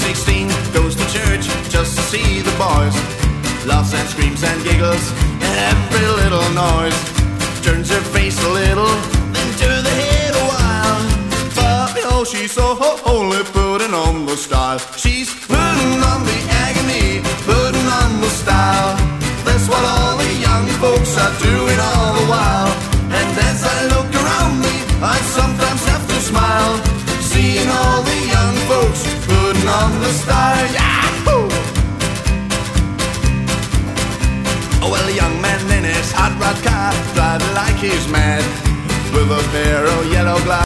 16 goes to church just to see the boys. Laughs and screams and giggles at every little noise. Turns her face a little, then turns her head a while. But oh, she's so holy, putting on the style. She's putting on the agony, putting on the style. That's what all the young folks are doing all the while. And as I look around me, I sometimes have to smile, seeing all the young folks putting on the style. Yahoo! Oh, well, a young man in his hot rod car, driving like he's mad, with a pair of yellow glasses.